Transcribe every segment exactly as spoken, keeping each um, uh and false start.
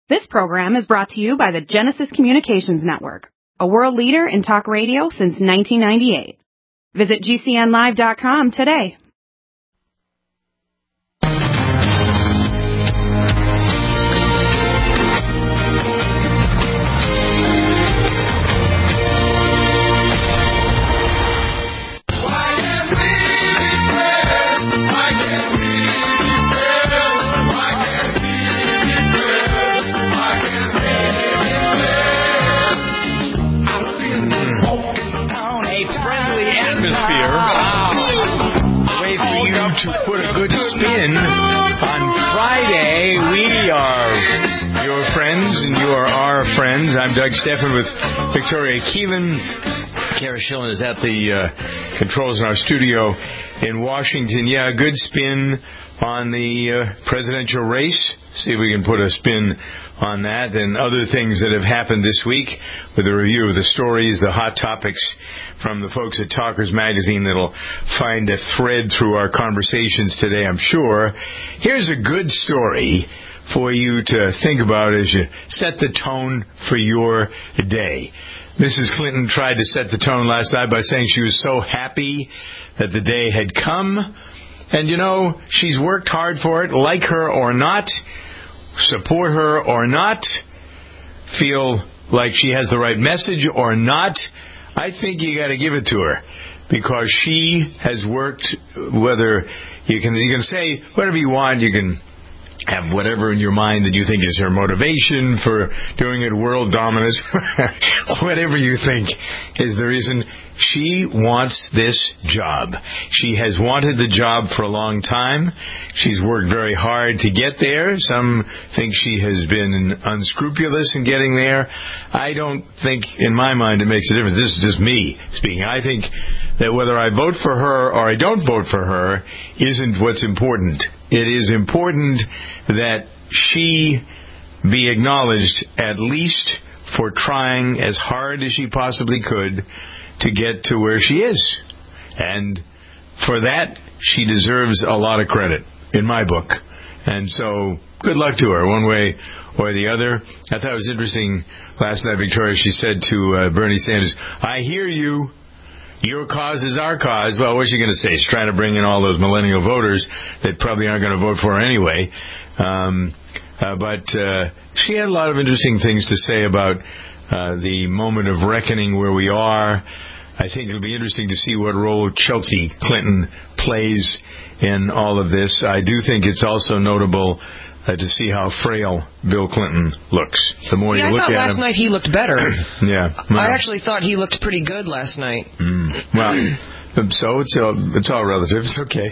This program is brought to you by the Genesis Communications Network, a world leader in talk radio since nineteen ninety-eight. Visit G C N live dot com today. To put a good spin on Friday. We are your friends and you are our friends. I'm Doug Stephan with Victoria Keevan. Kara Schillen is at the uh, controls in our studio in Washington. Yeah, a good spin on the uh, presidential race. See if we can put a spin on that and other things that have happened this week with a review of the stories, the hot topics from the folks at Talkers Magazine that'll find a thread through our conversations today, I'm sure. Here's a good story for you to think about as you set the tone for your day. Missus Clinton tried to set the tone last night by saying she was so happy that the day had come. And, you know, she's worked hard for it, like her or not, support her or not, feel like she has the right message or not. I think you got to give it to her because she has worked. Whether you can, you can say whatever you want. You can have whatever in your mind that you think is her motivation for doing it, world dominance, whatever you think is the reason. She wants this job. She has wanted the job for a long time. She's worked very hard to get there. Some think she has been unscrupulous in getting there. I don't think, in my mind, it makes a difference. This is just me speaking. I think that whether I vote for her or I don't vote for her isn't what's important. It is important that she be acknowledged at least for trying as hard as she possibly could to get to where she is. And for that, she deserves a lot of credit, in my book. And so, good luck to her, one way or the other. I thought it was interesting last night, Victoria, she said to uh, Bernie Sanders, I hear you. Your cause is our cause. Well, what's she going to say? She's trying to bring in all those millennial voters that probably aren't going to vote for her anyway. Um, uh, but uh, she had a lot of interesting things to say about uh, the moment of reckoning where we are. I think it'll be interesting to see what role Chelsea Clinton plays in all of this. I do think it's also notable uh, to see how frail Bill Clinton looks. The more see, you I look thought at last him, night he looked better. yeah, well, I actually thought he looked pretty good last night. Mm, well, so it's all, it's all relative. It's okay.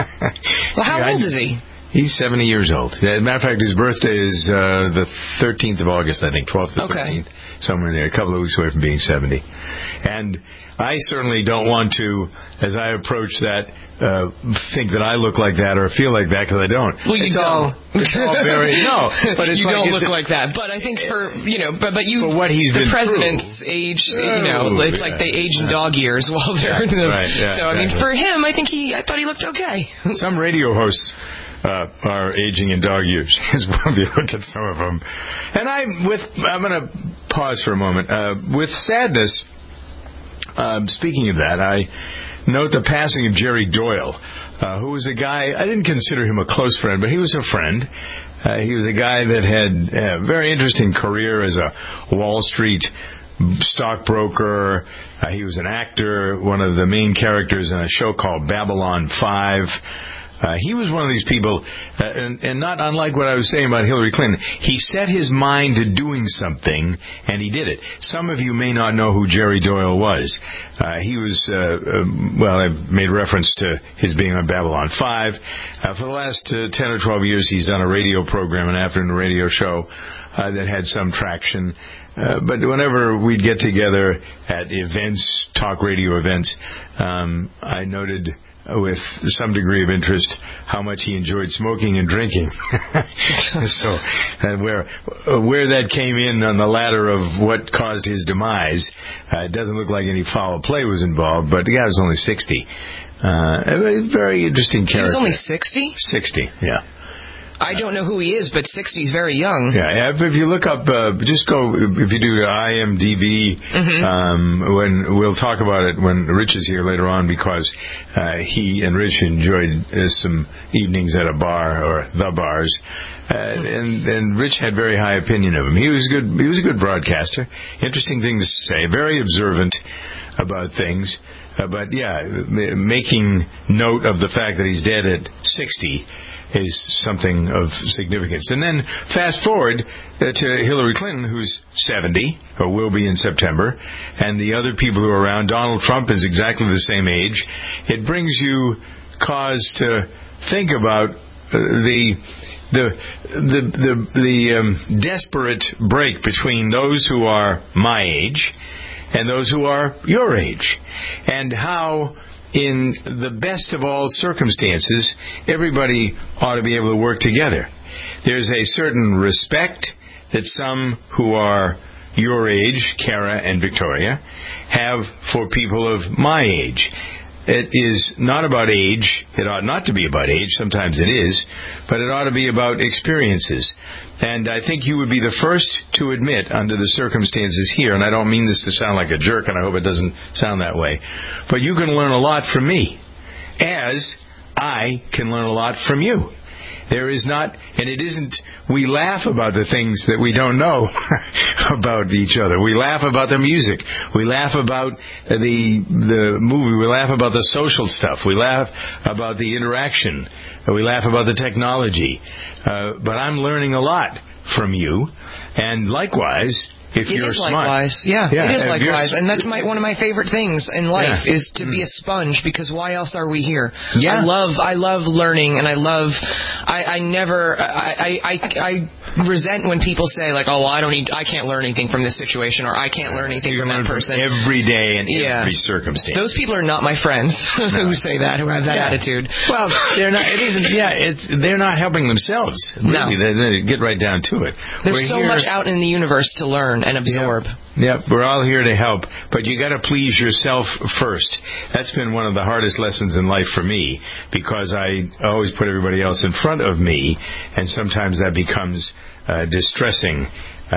Well, how yeah, old I, is he? He's seventy years old. As a matter of fact, his birthday is uh, the thirteenth of August, I think, twelfth to okay. thirteenth, somewhere in there, a couple of weeks away from being seventy. And I certainly don't want to, as I approach that, uh, think that I look like that or feel like that, because I don't. Well, you it's don't. All, it's all very, no. But it's you like don't it's look a, like that. But I think for, you know, but, but you, for what he's the been president's through. age, you know, oh, it's yeah. like they age in dog years while they're yeah, in the, right, yeah, so, I mean, exactly. for him, I think he, I thought he looked okay. Some radio hosts Uh, are aging in dog years, as well. If you look at some of them. And I, with, I'm going to pause for a moment. Uh, with sadness, um, speaking of that, I note the passing of Jerry Doyle, uh, who was a guy, I didn't consider him a close friend, but he was a friend. Uh, he was a guy that had a very interesting career as a Wall Street stockbroker. Uh, he was an actor, one of the main characters in a show called Babylon five. Uh, he was one of these people, uh, and, and not unlike what I was saying about Hillary Clinton, he set his mind to doing something, and he did it. Some of you may not know who Jerry Doyle was. Uh, he was, uh, uh, well, I made reference to his being on Babylon five. Uh, for the last uh, ten or twelve years, he's done a radio program, an afternoon radio show uh, that had some traction. Uh, but whenever we'd get together at events, talk radio events, um, I noted with some degree of interest how much he enjoyed smoking and drinking. So uh, where uh, where that came in on the ladder of what caused his demise, uh, it doesn't look like any foul play was involved, but the guy was only sixty. Uh, a very interesting character. He was only sixty? sixty, yeah. I don't know who he is, but sixty is very young. Yeah, if you look up, uh, just go, if you do I M D B, mm-hmm. um, when we'll talk about it when Rich is here later on, because uh, he and Rich enjoyed uh, some evenings at a bar, or the bars. Uh, and, and Rich had very high opinion of him. He was good. He was a good broadcaster. Interesting things to say. Very observant about things. Uh, but yeah, m- making note of the fact that he's dead at sixty is something of significance. And then fast forward uh, to Hillary Clinton, who's seventy, or will be in September, and the other people who are around. Donald Trump is exactly the same age. It brings you cause to think about uh, the. The the the, the um, desperate break between those who are my age and those who are your age, and how in the best of all circumstances everybody ought to be able to work together. There's a certain respect that some who are your age, Kara and Victoria, have for people of my age. It is not about age. It ought not to be about age. Sometimes it is. But it ought to be about experiences. And I think you would be the first to admit, under the circumstances here, and I don't mean this to sound like a jerk, and I hope it doesn't sound that way, but you can learn a lot from me, as I can learn a lot from you. There is not, and it isn't, we laugh about the things that we don't know about each other. We laugh about the music. We laugh about the the movie. We laugh about the social stuff. We laugh about the interaction. We laugh about the technology. Uh, but I'm learning a lot from you. And likewise, if it you're is smart. likewise, yeah, yeah, it is if likewise, and that's my one of my favorite things in life yeah. is to be a sponge, because why else are we here? Yeah. I love, I love learning, and I love, I, I never, I, I, I resent when people say like, oh, well, I don't need, I can't learn anything from this situation, or I can't learn anything you from that learn person. From every day and yeah. every circumstance. Those people are not my friends who say that, who have that yeah. attitude. Well, they're not. It isn't. Yeah, it's they're not helping themselves. Really, no. they, they get right down to it. There's We're so here, much out in the universe to learn and absorb. Yeah. Yep, we're all here to help, but you got to please yourself first. That's been one of the hardest lessons in life for me, because I always put everybody else in front of me, and sometimes that becomes uh, distressing, uh,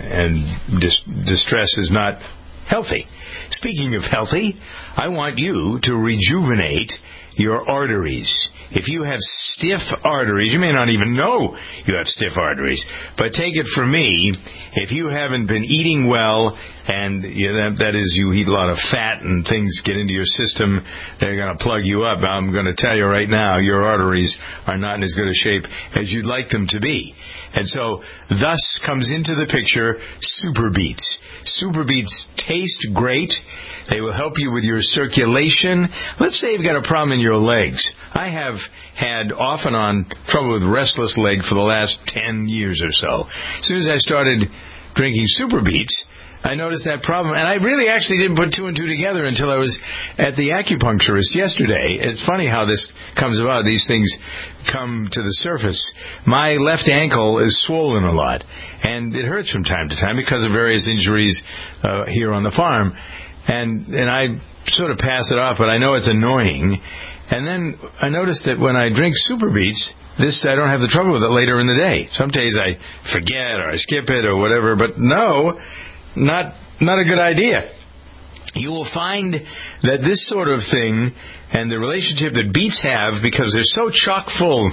and dis- distress is not healthy. Speaking of healthy, I want you to rejuvenate your arteries. If you have stiff arteries, you may not even know you have stiff arteries, but take it from me, if you haven't been eating well, and you know, that, that is, you eat a lot of fat and things get into your system, they're going to plug you up. I'm going to tell you right now, your arteries are not in as good a shape as you'd like them to be. And so, thus comes into the picture Super Beets. Super Beets taste great. They will help you with your circulation. Let's say you've got a problem in your legs. I have had off and on trouble with restless leg for the last ten years or so. As soon as I started drinking Super Beets, I noticed that problem, and I really actually didn't put two and two together until I was at the acupuncturist yesterday. It's funny how this comes about. These things come to the surface. My left ankle is swollen a lot, and it hurts from time to time because of various injuries uh, here on the farm. And and I sort of pass it off, but I know it's annoying. And then I noticed that when I drink Super Beets, this I don't have the trouble with it later in the day. Some days I forget or I skip it or whatever, but no, not not a good idea. You will find that this sort of thing and the relationship that beets have, because they're so chock full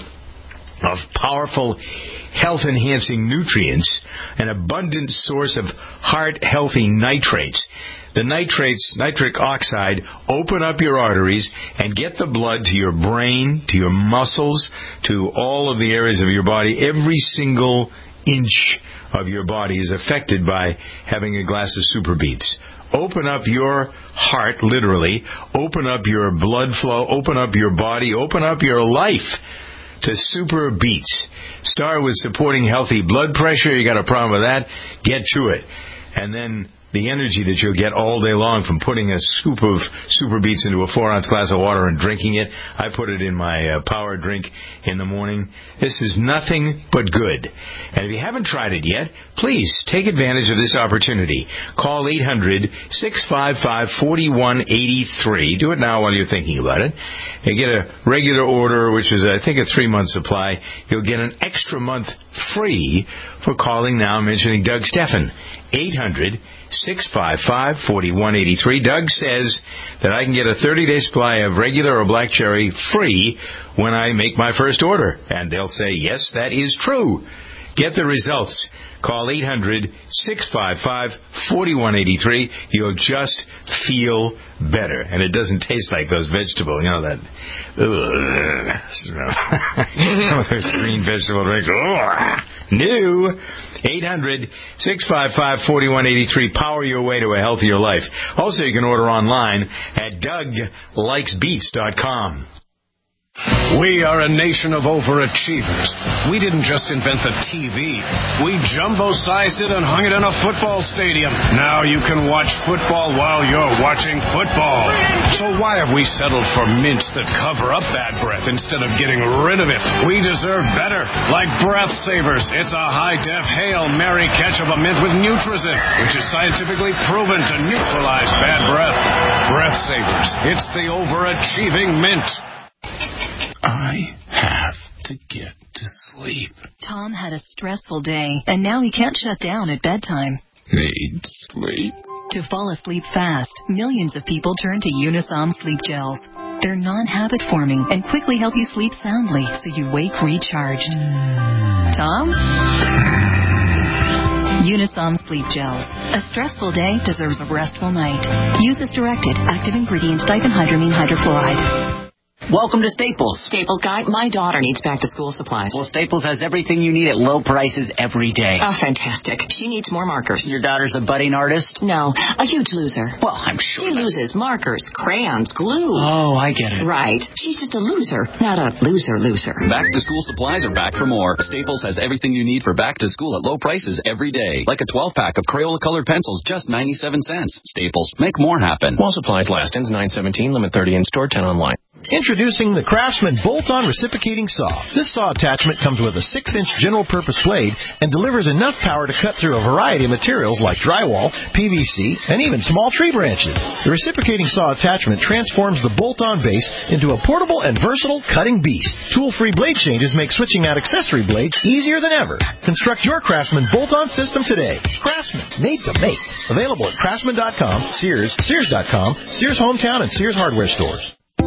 of powerful health-enhancing nutrients, an abundant source of heart-healthy nitrates. The nitrates, nitric oxide, open up your arteries and get the blood to your brain, to your muscles, to all of the areas of your body. Every single inch of your body is affected by having a glass of Super Beets. Open up your heart, literally. Open up your blood flow. Open up your body. Open up your life to Super Beets. Start with supporting healthy blood pressure. You got a problem with that? Get to it. And then the energy that you'll get all day long from putting a scoop of Super Beets into a four-ounce glass of water and drinking it. I put it in my uh, power drink in the morning. This is nothing but good. And if you haven't tried it yet, please take advantage of this opportunity. Call eight hundred, six five five, four one eight three. Do it now while you're thinking about it. You get a regular order, which is, I think, a three-month supply. You'll get an extra month free for calling now mentioning Doug Steffen. eight hundred, six five five, four one eight three. Doug says that I can get a thirty-day supply of regular or black cherry free when I make my first order. And they'll say, yes, that is true. Get the results. Call eight hundred, six five five, four one eight three. You'll just feel better. And it doesn't taste like those vegetables, you know, that ugh, some of those green vegetable drinks. Ugh, new. eight hundred, six five five, four one eight three. Power your way to a healthier life. Also, you can order online at doug likes beets dot com. We are a nation of overachievers. We didn't just invent the T V. We jumbo-sized it and hung it in a football stadium. Now you can watch football while you're watching football. So why have we settled for mints that cover up bad breath instead of getting rid of it? We deserve better. Like Breath Savers. It's a high-def Hail Mary catch of a mint with Nutrizin, which is scientifically proven to neutralize bad breath. Breath Savers. It's the overachieving mint. I have to get to sleep. Tom had a stressful day, and now he can't shut down at bedtime. Need sleep. To fall asleep fast, millions of people turn to Unisom Sleep Gels. They're non-habit forming and quickly help you sleep soundly so you wake recharged. Mm. Tom? Unisom Sleep Gels. A stressful day deserves a restful night. Use as directed. Active ingredient diphenhydramine hydrochloride. Welcome to Staples. Staples guy, my daughter needs back-to-school supplies. Well, Staples has everything you need at low prices every day. Oh, fantastic. She needs more markers. Your daughter's a budding artist? No, a huge loser. Well, I'm sure. She loses markers, crayons, glue. Oh, I get it. Right. She's just a loser, not a loser-loser. Back-to-school supplies are back for more. Staples has everything you need for back-to-school at low prices every day. Like a twelve-pack of Crayola-colored pencils, just ninety-seven cents. Staples. Make more happen. While supplies last. Ends nine seventeen. Limit thirty in store, ten online. Introducing the Craftsman Bolt-On Reciprocating Saw. This saw attachment comes with a six inch general-purpose blade and delivers enough power to cut through a variety of materials like drywall, P V C, and even small tree branches. The reciprocating saw attachment transforms the bolt-on base into a portable and versatile cutting beast. Tool-free blade changes make switching out accessory blades easier than ever. Construct your Craftsman Bolt-On system today. Craftsman, made to make. Available at craftsman dot com, Sears, Sears dot com, Sears Hometown, and Sears Hardware stores.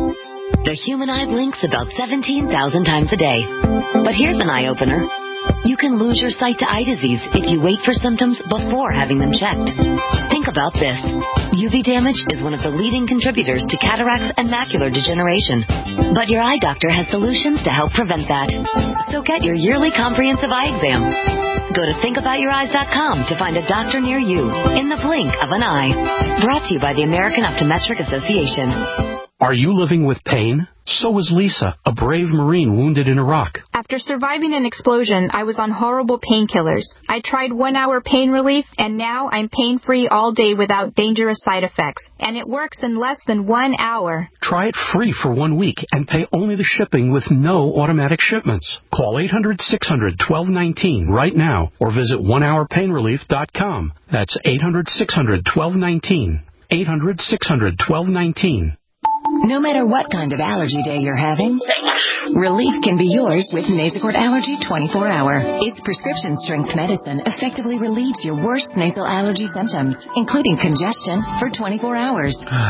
The human eye blinks about seventeen thousand times a day. But here's an eye-opener. You can lose your sight to eye disease if you wait for symptoms before having them checked. Think about this. U V damage is one of the leading contributors to cataracts and macular degeneration. But your eye doctor has solutions to help prevent that. So get your yearly comprehensive eye exam. Go to think about your eyes dot com to find a doctor near you in the blink of an eye. Brought to you by the American Optometric Association. Are you living with pain? So is Lisa, a brave Marine wounded in Iraq. After surviving an explosion, I was on horrible painkillers. I tried one-hour pain relief, and now I'm pain-free all day without dangerous side effects. And it works in less than one hour. Try it free for one week and pay only the shipping with no automatic shipments. Call eight hundred, six hundred, twelve nineteen right now or visit one hour pain relief dot com. That's eight hundred, six hundred, twelve nineteen. eight hundred, six hundred, twelve nineteen. No matter what kind of allergy day you're having, relief can be yours with Nasacort Allergy twenty-four hour. Its prescription-strength medicine effectively relieves your worst nasal allergy symptoms, including congestion, for twenty-four hours.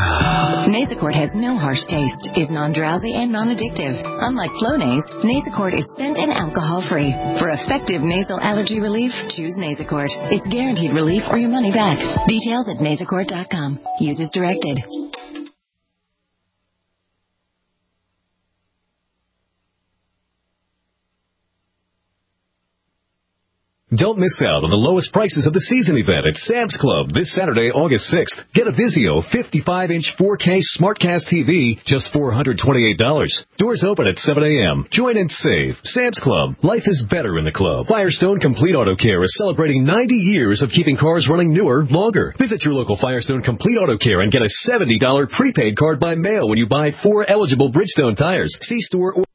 Nasacort has no harsh taste, is non-drowsy, and non-addictive. Unlike Flonase, Nasacort is scent and alcohol-free. For effective nasal allergy relief, choose Nasacort. It's guaranteed relief or your money back. Details at nasacort dot com. Use as directed. Don't miss out on the lowest prices of the season event at Sam's Club this Saturday, August sixth. Get a Vizio fifty-five inch four K SmartCast T V, just four hundred twenty-eight dollars. Doors open at seven a.m. Join and save. Sam's Club. Life is better in the club. Firestone Complete Auto Care is celebrating ninety years of keeping cars running newer, longer. Visit your local Firestone Complete Auto Care and get a seventy dollars prepaid card by mail when you buy four eligible Bridgestone tires. See store or...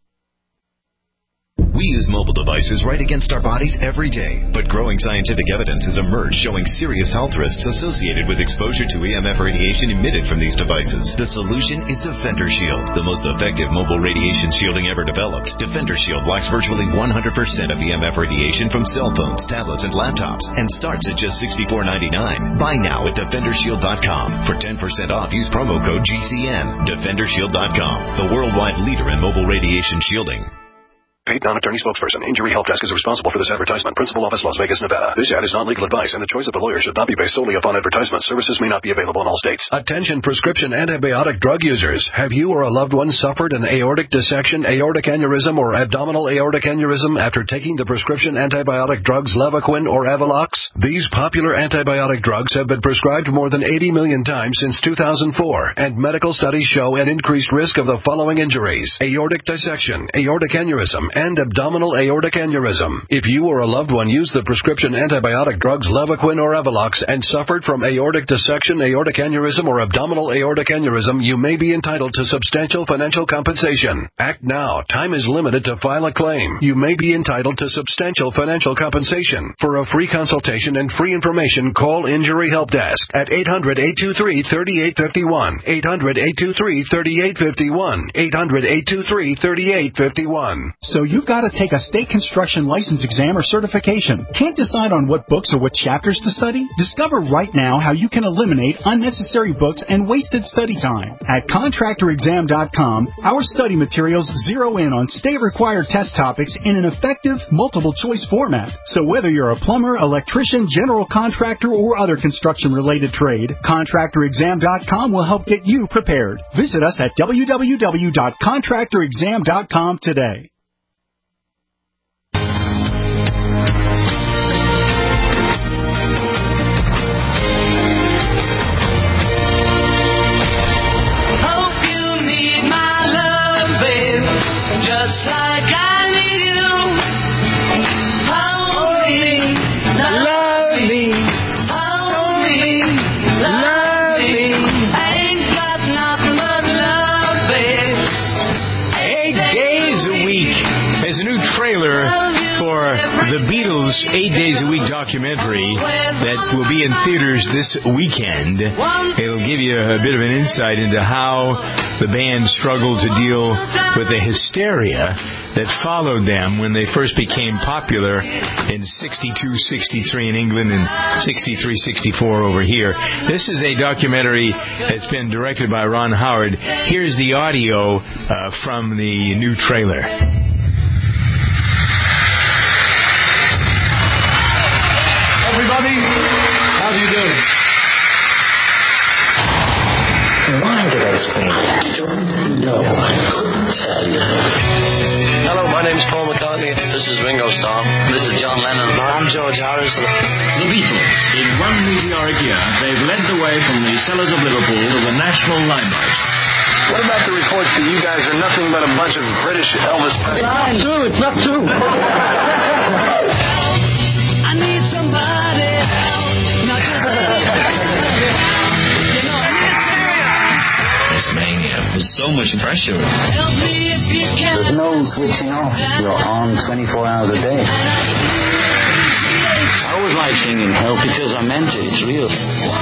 We use mobile devices right against our bodies every day, but growing scientific evidence has emerged showing serious health risks associated with exposure to E M F radiation emitted from these devices. The solution is Defender Shield, the most effective mobile radiation shielding ever developed. Defender Shield blocks virtually one hundred percent of E M F radiation from cell phones, tablets, and laptops, and starts at just sixty-four ninety-nine. Buy now at defender shield dot com. For ten percent off, use promo code G C N. defender shield dot com, the worldwide leader in mobile radiation shielding. Paid non-attorney spokesperson. Injury Help Desk is responsible for this advertisement. Principal office, Las Vegas, Nevada. This ad is not legal advice, and the choice of the lawyer should not be based solely upon advertisement. Services may not be available in all states. Attention prescription antibiotic drug users. Have you or a loved one suffered an aortic dissection, aortic aneurysm, or abdominal aortic aneurysm after taking the prescription antibiotic drugs Levaquin or Avelox? These popular antibiotic drugs have been prescribed more than eighty million times since two thousand four, and medical studies show an increased risk of the following injuries: aortic dissection, aortic aneurysm, and abdominal aortic aneurysm. If you or a loved one used the prescription antibiotic drugs Levaquin or Avelox and suffered from aortic dissection, aortic aneurysm, or abdominal aortic aneurysm, you may be entitled to substantial financial compensation. Act now. Time is limited to file a claim. You may be entitled to substantial financial compensation. For a free consultation and free information, call Injury Help Desk at eight hundred, eight two three, three eight five one, eight hundred, eight two three, three eight five one, eight hundred, eight two three, three eight five one. So you've got to take a state construction license exam or certification. Can't decide on what books or what chapters to study? Discover right now how you can eliminate unnecessary books and wasted study time. At contractor exam dot com, our study materials zero in on state-required test topics in an effective, multiple-choice format. So whether you're a plumber, electrician, general contractor, or other construction-related trade, contractor exam dot com will help get you prepared. Visit us at w w w dot contractor exam dot com today. Just like I need you. Hold me, love me, hold me, love me. I ain't got nothing but love, babe. Eight days a week. There's a new trailer for the Beatles' Eight Days a Week documentary that will be in theaters this weekend. It'll give you a bit of an insight into how the band struggled to deal with the hysteria that followed them when they first became popular in sixty-two sixty-three in England and sixty-three sixty-four over here. This is a documentary that's been directed by Ron Howard. Here's the audio uh, from the new trailer. Everybody, how do you do? Why did I scream? I don't know. I couldn't tell you. Hello, my name's Paul McCartney. This is Ringo Starr. This is John Lennon. I'm George Harrison. The Beatles. In one meteoric year, they've led the way from the cellars of Liverpool to the national limelight. What about the reports that you guys are nothing but a bunch of British Elvis Presley? It's not true. It's not true. I need somebody else, not just you know, This mania was so much pressure. help me if you can. There's no switching off. You're on twenty-four hours a day. I always like singing Help because I meant it. It's real.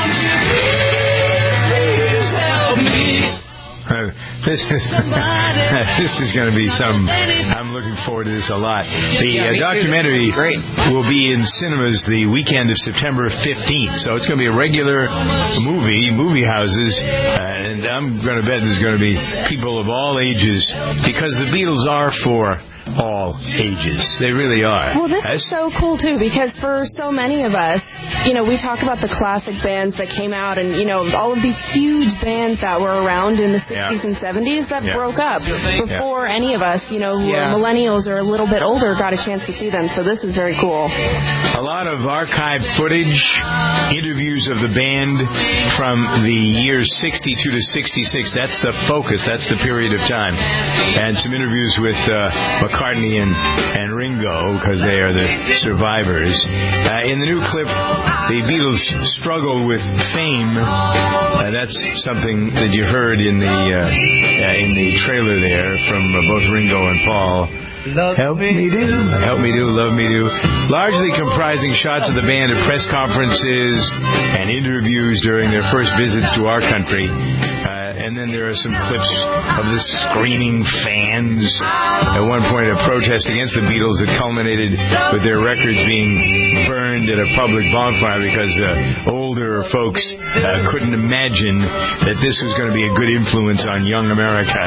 Please help me. Uh, this is this is going to be some. I'm looking forward to this a lot. The uh, documentary will be in cinemas the weekend of September fifteenth, so it's going to be a regular movie, movie houses uh, and I'm going to bet there's going to be people of all ages, because the Beatles are for all ages. They really are. Well, this That's... is so cool, too, because for so many of us, you know, we talk about the classic bands that came out and, you know, all of these huge bands that were around in the sixties yeah. and seventies that yeah. broke up before yeah. any of us, you know, who yeah. are millennials or a little bit older, got a chance to see them. So this is very cool. A lot of archived footage, interviews of the band from the years sixty-two to sixty-six. That's the focus. That's the period of time. And some interviews with uh, McCartney and, and Ringo, because they are the survivors. Uh, in the new clip, the Beatles struggle with fame. Uh, that's something that you heard in the uh, uh, in the trailer there from uh, both Ringo and Paul. Love Help me. me do. Help me do. Love me do. Largely comprising shots of the band at press conferences and interviews during their first visits to our country. Uh, and then there are some clips of the screaming fans. At one point, a protest against the Beatles that culminated with their records being burned at a public bonfire because uh, older folks uh, couldn't imagine that this was going to be a good influence on young America.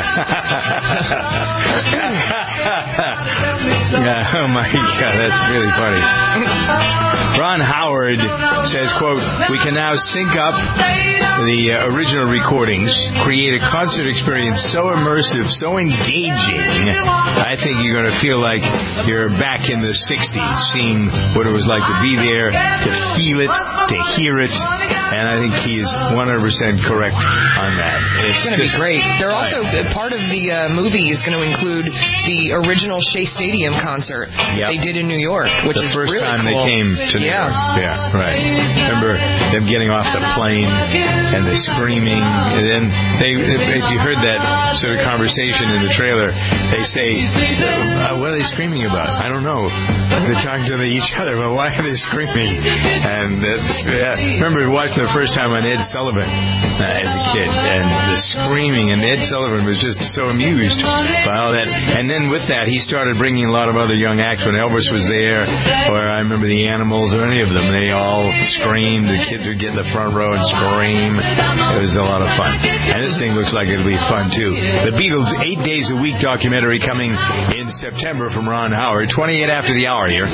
Yeah, oh my God, that's really funny. Ron Howard says, quote, "We can now sync up the uh, original recordings, create a concert experience so immersive, so engaging, I think you're going to feel like you're back in the sixties, seeing what it was like to be there, to feel it, to hear it." And I think he is one hundred percent correct on that. It's, it's going to be great. They're also, part of the uh, movie is going to include the original Shea Stadium concert yep. they did in New York, which the is first really time cool. they came to New yeah. York. Yeah, right. Remember them getting off the plane and the screaming, and then they, if you heard that sort of conversation in the trailer, they say, uh, "What are they screaming about?" I don't know. They're talking to each other, but why are they screaming? And that's, yeah. remember watching the first time on Ed Sullivan uh, as a kid, and the screaming, and Ed Sullivan was just so amused by all that. And then with that, he started bringing a lot of other young acts. When Elvis was there, or I remember the Animals, or any of them, they all screamed. The kids would get in the front row and scream. It was a lot of fun. And this thing looks like it'll be fun, too. The Beatles' Eight Days a Week documentary coming in September from Ron Howard. twenty-eight after the hour here.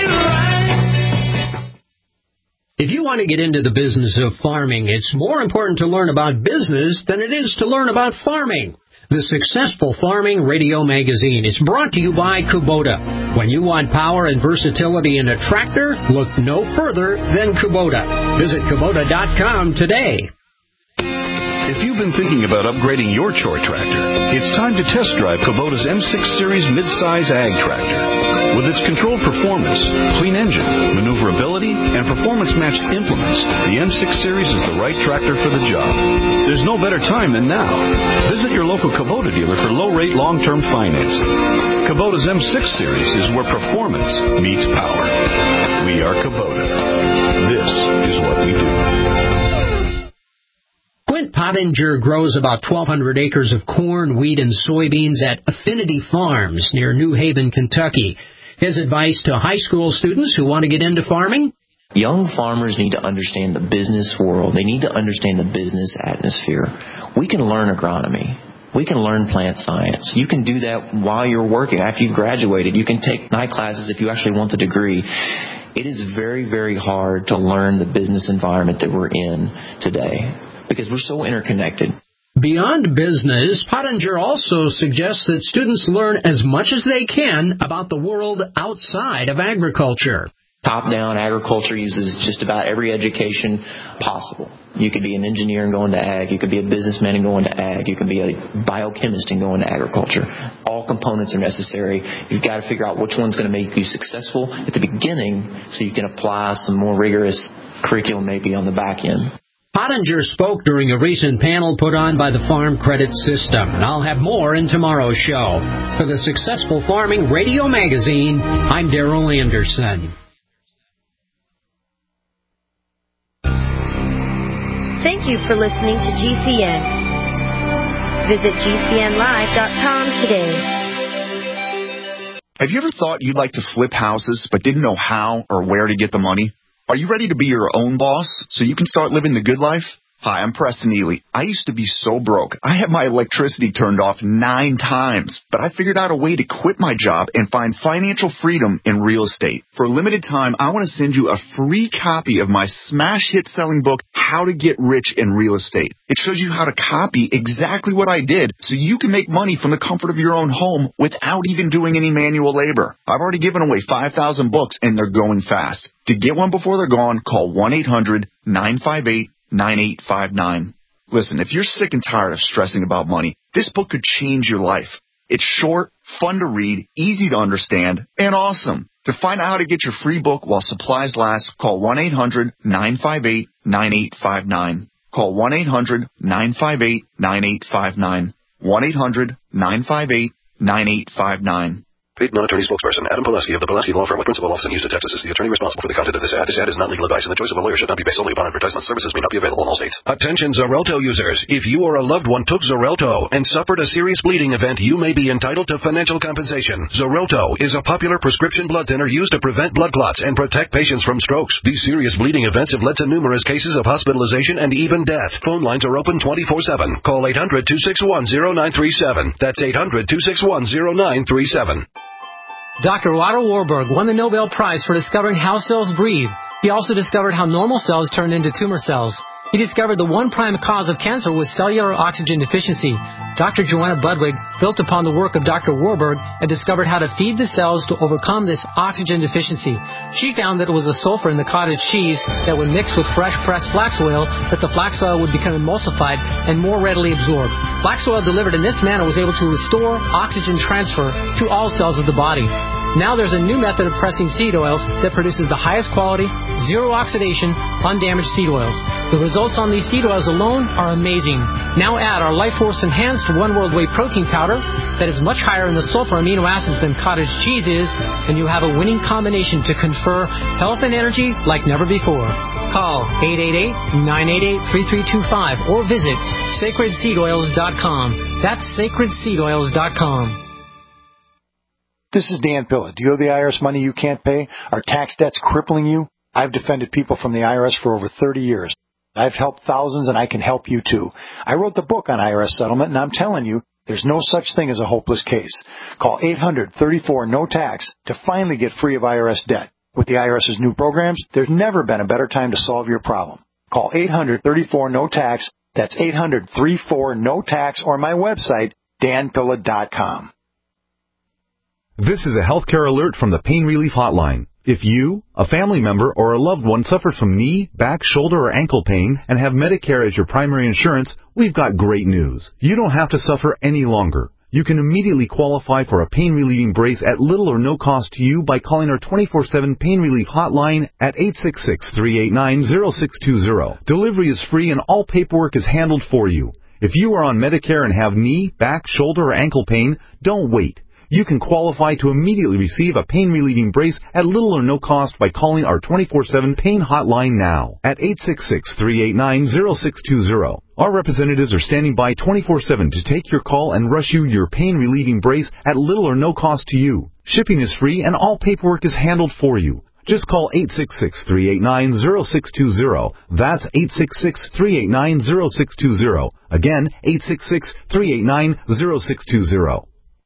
If you want to get into the business of farming, it's more important to learn about business than it is to learn about farming. The Successful Farming Radio Magazine is brought to you by Kubota. When you want power and versatility in a tractor, look no further than Kubota. Visit Kubota dot com today. If you've been thinking about upgrading your chore tractor, it's time to test drive Kubota's M six Series midsize ag tractor. With its controlled performance, clean engine, maneuverability, and performance-matched implements, the M six Series is the right tractor for the job. There's no better time than now. Visit your local Kubota dealer for low-rate long-term financing. Kubota's M six Series is where performance meets power. We are Kubota. This is what we do. Quint Pottinger grows about twelve hundred acres of corn, wheat, and soybeans at Affinity Farms near New Haven, Kentucky. His advice to high school students who want to get into farming? Young farmers need to understand the business world. They need to understand the business atmosphere. We can learn agronomy. We can learn plant science. You can do that while you're working. After you've graduated, you can take night classes if you actually want the degree. It is very, very hard to learn the business environment that we're in today, because we're so interconnected. Beyond business, Pottinger also suggests that students learn as much as they can about the world outside of agriculture. Top-down agriculture uses just about every education possible. You could be an engineer and go into ag. You could be a businessman and go into ag. You could be a biochemist and go into agriculture. All components are necessary. You've got to figure out which one's going to make you successful at the beginning so you can apply some more rigorous curriculum maybe on the back end. Pottinger spoke during a recent panel put on by the Farm Credit System, and I'll have more in tomorrow's show. For the Successful Farming Radio Magazine, I'm Darrell Anderson. Thank you for listening to G C N. Visit G C N live dot com today. Have you ever thought you'd like to flip houses but didn't know how or where to get the money? Are you ready to be your own boss so you can start living the good life? Hi, I'm Preston Ely. I used to be so broke. I had my electricity turned off nine times, but I figured out a way to quit my job and find financial freedom in real estate. For a limited time, I want to send you a free copy of my smash hit selling book, How to Get Rich in Real Estate. It shows you how to copy exactly what I did so you can make money from the comfort of your own home without even doing any manual labor. I've already given away five thousand books and they're going fast. To get one before they're gone, call one eight hundred nine five eight nine eight five nine. Listen, if you're sick and tired of stressing about money, this book could change your life. It's short, fun to read, easy to understand, and awesome. To find out how to get your free book while supplies last, call one eight hundred nine five eight nine eight five nine. Call one eight hundred nine five eight nine eight five nine. one eight hundred nine five eight nine eight five nine. Paid non-attorney spokesperson Adam Pulaski of the Pulaski Law Firm with principal office in Houston, Texas is the attorney responsible for the content of this ad. This ad is not legal advice, and the choice of a lawyer should not be based solely upon advertisement. Services may not be available in all states. Attention Xarelto users. If you or a loved one took Xarelto and suffered a serious bleeding event, you may be entitled to financial compensation. Xarelto is a popular prescription blood thinner used to prevent blood clots and protect patients from strokes. These serious bleeding events have led to numerous cases of hospitalization and even death. Phone lines are open twenty-four seven. Call eight hundred two six one zero nine three seven. That's eight hundred two six one zero nine three seven. Doctor Otto Warburg won the Nobel Prize for discovering how cells breathe. He also discovered how normal cells turn into tumor cells. He discovered the one prime cause of cancer was cellular oxygen deficiency. Doctor Joanna Budwig built upon the work of Doctor Warburg and discovered how to feed the cells to overcome this oxygen deficiency. She found that it was the sulfur in the cottage cheese that would mix with fresh pressed flax oil that the flax oil would become emulsified and more readily absorbed. Flax oil delivered in this manner was able to restore oxygen transfer to all cells of the body. Now there's a new method of pressing seed oils that produces the highest quality, zero oxidation, undamaged seed oils. The results on these seed oils alone are amazing. Now add our Life Force Enhanced One World Whey Protein Powder that is much higher in the sulfur amino acids than cottage cheese is, and you have a winning combination to confer health and energy like never before. Call eight eight eight nine eight eight three three two five or visit sacred seed oils dot com. That's sacred seed oils dot com. This is Dan Pilla. Do you owe the I R S money you can't pay? Are tax debts crippling you? I've defended people from the I R S for over thirty years. I've helped thousands, and I can help you too. I wrote the book on I R S settlement, and I'm telling you, there's no such thing as a hopeless case. Call eight hundred thirty-four no tax to finally get free of I R S debt. With the I R S's new programs, there's never been a better time to solve your problem. Call eight hundred thirty-four no tax. That's eight hundred thirty-four no tax, or my website, dan pilla dot com. This is a healthcare alert from the Pain Relief Hotline. If you, a family member, or a loved one suffers from knee, back, shoulder, or ankle pain and have Medicare as your primary insurance, we've got great news. You don't have to suffer any longer. You can immediately qualify for a pain-relieving brace at little or no cost to you by calling our twenty-four seven Pain Relief Hotline at eight six six, three eight nine, zero six two zero. Delivery is free and all paperwork is handled for you. If you are on Medicare and have knee, back, shoulder, or ankle pain, don't wait. You can qualify to immediately receive a pain-relieving brace at little or no cost by calling our twenty-four seven Pain Hotline now at eight six six, three eight nine, zero six two zero. Our representatives are standing by twenty-four seven to take your call and rush you your pain-relieving brace at little or no cost to you. Shipping is free and all paperwork is handled for you. Just call eight six six, three eight nine, zero six two zero. That's eight six six, three eight nine, zero six two zero. Again, eight six six, three eight nine, zero six two zero.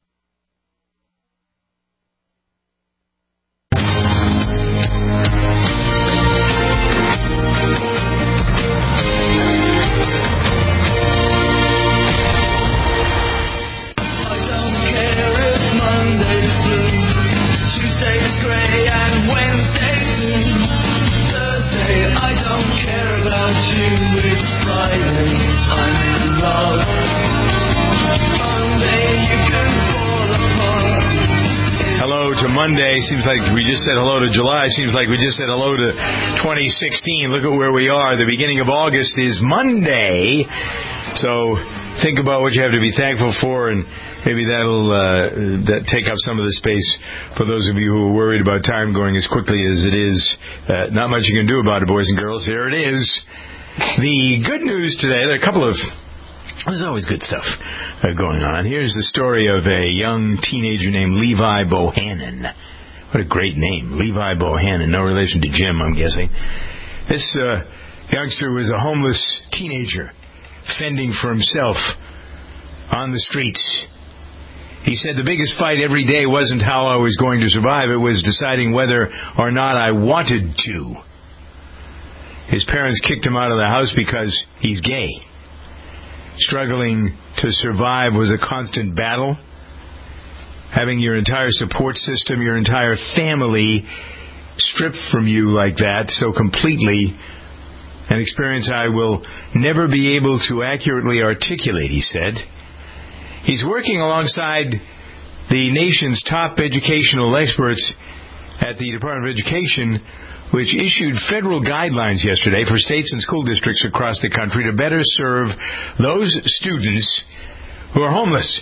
Hello to Monday. Seems like we just said hello to July. Seems like we just said hello to twenty sixteen. Look at where we are. The beginning of August is Monday. So think about what you have to be thankful for, and maybe that'll uh, that take up some of the space for those of you who are worried about time going as quickly as it is. Uh, not much you can do about it, boys and girls. Here it is. The good news today, there are a couple of... There's always good stuff uh, going on. Here's the story of a young teenager named Levi Bohannon. What a great name, Levi Bohannon. No relation to Jim, I'm guessing. This uh, youngster was a homeless teenager fending for himself on the streets. He said the biggest fight every day wasn't how I was going to survive. It was deciding whether or not I wanted to. His parents kicked him out of the house because he's gay. Struggling to survive was a constant battle. Having your entire support system, your entire family stripped from you like that so completely, an experience I will never be able to accurately articulate, he said. He's working alongside the nation's top educational experts at the Department of Education, which issued federal guidelines yesterday for states and school districts across the country to better serve those students who are homeless.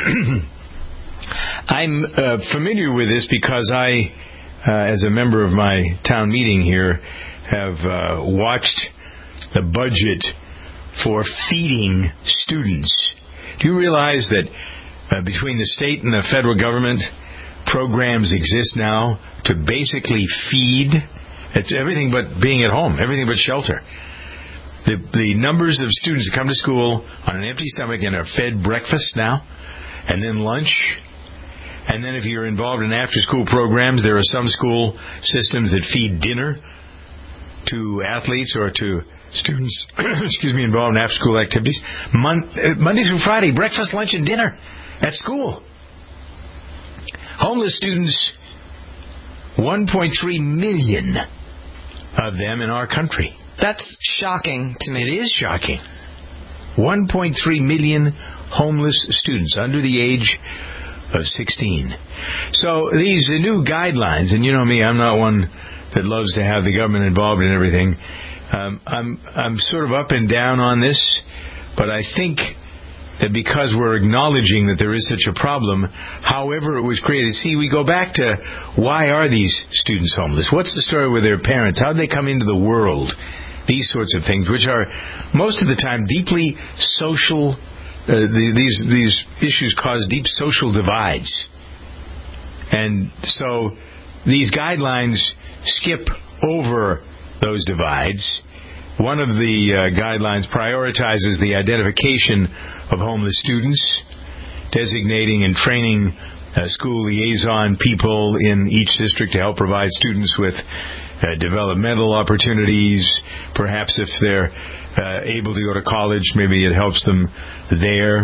I'm uh, familiar with this because I, uh, as a member of my town meeting here, have uh, watched the budget for feeding students. Do you realize that uh, between the state and the federal government, programs exist now to basically feed? It's everything but being at home, everything but shelter. The, the numbers of students that come to school on an empty stomach and are fed breakfast now, and then lunch. And then if you're involved in after-school programs, there are some school systems that feed dinner to athletes or to students, excuse me, involved in after-school activities. Mon- uh, Monday through Friday, breakfast, lunch, and dinner at school. Homeless students, one point three million of them in our country. That's shocking to me. It is shocking. one point three million homeless students under the age of sixteen. So these new guidelines, and you know me, I'm not one that loves to have the government involved in everything. Um, I'm I'm sort of up and down on this, but I think that because we're acknowledging that there is such a problem, however it was created. See, we go back to why are these students homeless? What's the story with their parents? How did they come into the world? These sorts of things, which are most of the time deeply social. Uh, the, these these issues cause deep social divides, and so these guidelines skip over those divides. One of the uh, guidelines prioritizes the identification of homeless students, designating and training uh, school liaison people in each district to help provide students with uh, developmental opportunities. Perhaps if they're uh, able to go to college, maybe it helps them there.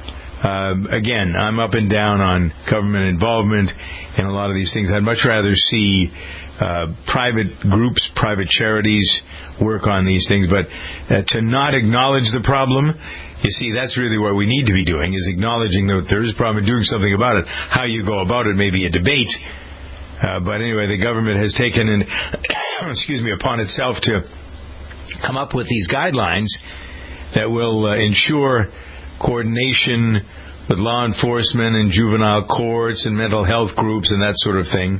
Um, again, I'm up and down on government involvement in a lot of these things. I'd much rather see uh, private groups, private charities work on these things. But uh, to not acknowledge the problem, you see, that's really what we need to be doing, is acknowledging that there is a problem and doing something about it. How you go about it may be a debate. Uh, but anyway, the government has taken an, excuse me, upon itself to come up with these guidelines that will uh, ensure coordination with law enforcement and juvenile courts and mental health groups and that sort of thing.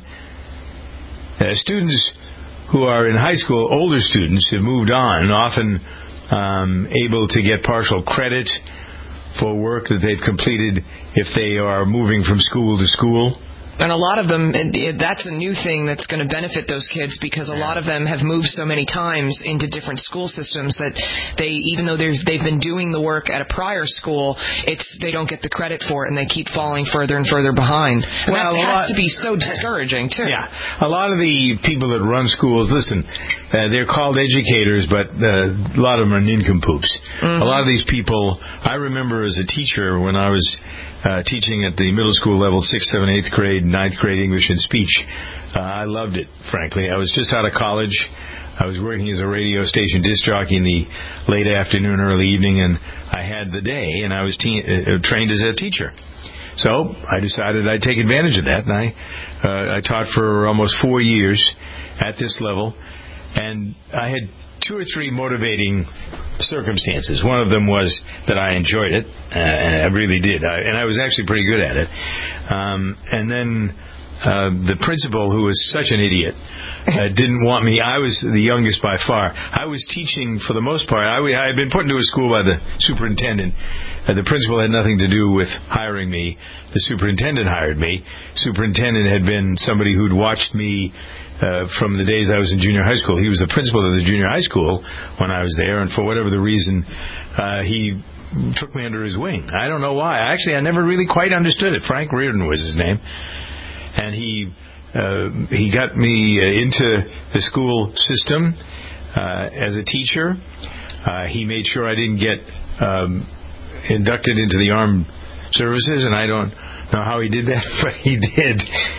Uh, students who are in high school, older students, have moved on, often um, able to get partial credit for work that they've completed if they are moving from school to school. And a lot of them, that's a new thing that's going to benefit those kids, because a lot of them have moved so many times into different school systems that they, even though they've been doing the work at a prior school, it's they don't get the credit for it, and they keep falling further and further behind. And well, that has lot, to be so discouraging, too. Yeah. A lot of the people that run schools, listen, uh, they're called educators, but uh, a lot of them are nincompoops. Mm-hmm. A lot of these people, I remember as a teacher when I was Uh, teaching at the middle school level, sixth, seventh, eighth grade, ninth grade English and speech. Uh, I loved it, frankly. I was just out of college. I was working as a radio station disc jockey in the late afternoon, early evening, and I had the day, and I was te- uh, trained as a teacher. So I decided I'd take advantage of that, and I, uh, I taught for almost four years at this level, and I had two or three motivating circumstances. One of them was that I enjoyed it, uh, and I really did, I, and I was actually pretty good at it. Um, and then uh, the principal, who was such an idiot, uh, didn't want me. I was the youngest by far. I was teaching for the most part. I, I had been put into a school by the superintendent. Uh, the principal had nothing to do with hiring me. The superintendent hired me. Superintendent had been somebody who'd watched me uh, from the days I was in junior high school. He was the principal of the junior high school when I was there, and for whatever the reason, uh, he took me under his wing. I don't know why. Actually, I never really quite understood it. Frank Reardon was his name, and he uh, he got me uh, into the school system uh, as a teacher. Uh, he made sure I didn't get um, inducted into the armed services, and I don't know how he did that, but he did.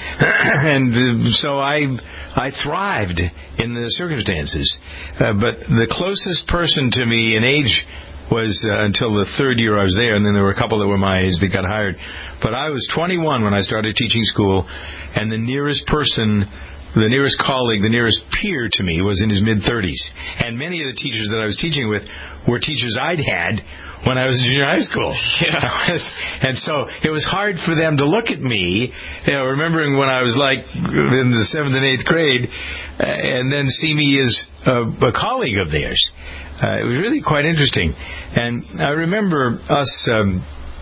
And uh, so I I thrived in the circumstances. Uh, but the closest person to me in age was uh, until the third year I was there, and then there were a couple that were my age that got hired. But I was twenty-one when I started teaching school, and the nearest person, the nearest colleague, the nearest peer to me was in his mid-thirties. And many of the teachers that I was teaching with were teachers I'd had when I was in junior high school. Yeah. And so it was hard for them to look at me, you know, remembering when I was like in the seventh and eighth grade, uh, and then see me as a, a colleague of theirs. Uh, it was really quite interesting. And I remember us, um,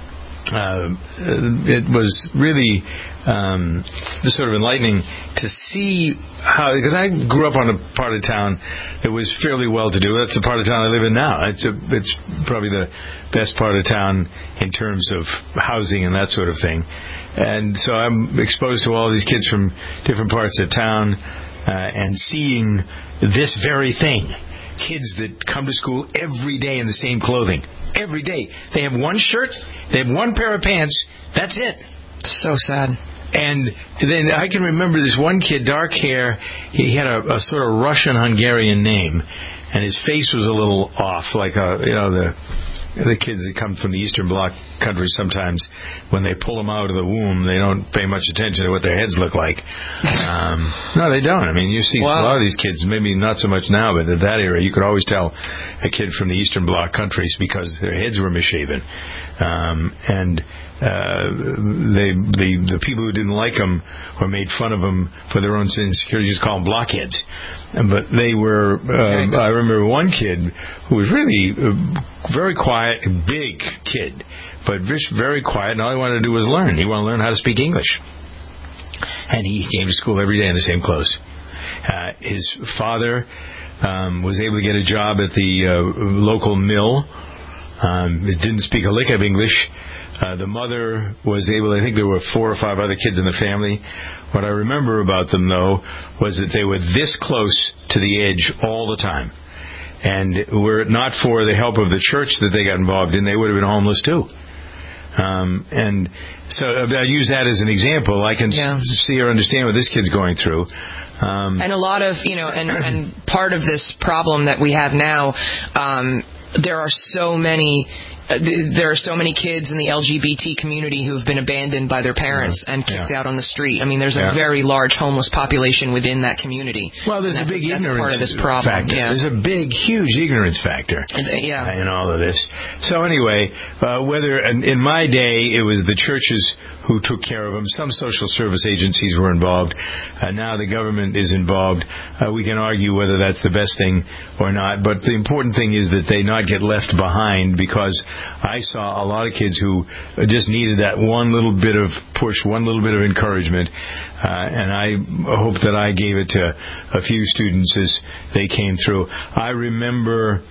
uh, it was really um, sort of enlightening to see how, because I grew up on a part of town that was fairly well-to-do. That's the part of town I live in now. It's a, it's probably the best part of town in terms of housing and that sort of thing. And so I'm exposed to all these kids from different parts of town uh, and seeing this very thing. Kids that come to school every day in the same clothing. Every day. They have one shirt, they have one pair of pants, that's it. So sad. And then I can remember this one kid, dark hair, he had a, a sort of Russian-Hungarian name, and his face was a little off, like, a, you know, the the kids that come from the Eastern Bloc countries sometimes, when they pull them out of the womb, they don't pay much attention to what their heads look like. Um, no, they don't. I mean, you see wow. a lot of these kids, maybe not so much now, but at that era, you could always tell a kid from the Eastern Bloc countries because their heads were misshapen. Um, and uh, they, the, the people who didn't like them or made fun of them for their own insecurities just called them blockheads. But they were, uh, I remember one kid who was really uh, very quiet, big kid, but just very quiet, and all he wanted to do was learn. He wanted to learn how to speak English. And he came to school every day in the same clothes. Uh, his father um, was able to get a job at the uh, local mill. Um, he didn't speak a lick of English. Uh, the mother was able, I think there were four or five other kids in the family. What I remember about them, though, was that they were this close to the edge all the time. And were it not for the help of the church that they got involved in, they would have been homeless, too. Um, and so I use that as an example. I can yeah. see or understand what this kid's going through. Um, and a lot of, you know, and, and part of this problem that we have now, um, there are so many... Uh, there are so many kids in the L G B T community who have been abandoned by their parents yeah. and kicked yeah. out on the street. I mean, there's a yeah. very large homeless population within that community. Well, there's a big that's ignorance part of this problem. factor. Yeah. There's a big, huge ignorance factor yeah. in all of this. So anyway, uh, whether in, in my day it was the churches who took care of them, some social service agencies were involved. Uh, now the government is involved. Uh, we can argue whether that's the best thing or not, but the important thing is that they not get left behind, because I saw a lot of kids who just needed that one little bit of push, one little bit of encouragement, uh, and I hope that I gave it to a few students as they came through. I remember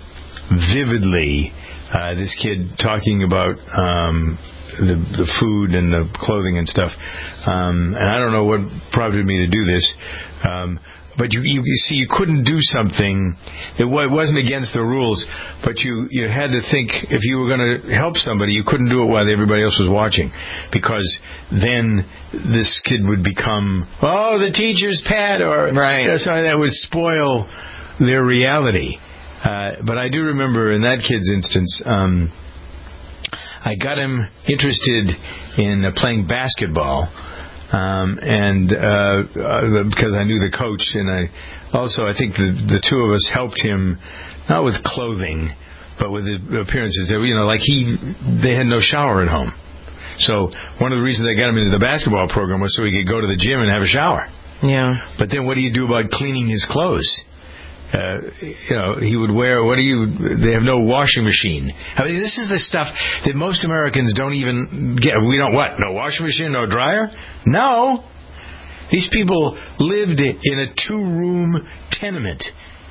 vividly uh, this kid talking about um, the, the food and the clothing and stuff, um, and I don't know what prompted me to do this. Um, But you, you, you see, you couldn't do something. It, it wasn't against the rules, but you, you had to think if you were going to help somebody, you couldn't do it while everybody else was watching, because then this kid would become, oh, the teacher's pet, or right. you know, something that would spoil their reality. Uh, but I do remember in that kid's instance, um, I got him interested in uh, playing basketball. Um, and uh, uh, because I knew the coach, and I also I think the the two of us helped him, not with clothing, but with the appearances. You know, like he they had no shower at home, so one of the reasons I got him into the basketball program was so he could go to the gym and have a shower. Yeah. But then what do you do about cleaning his clothes? Uh, you know, he would wear, what do you, they have no washing machine. I mean, this is the stuff that most Americans don't even get. We don't, what, no washing machine, no dryer? No. These people lived in a two-room tenement,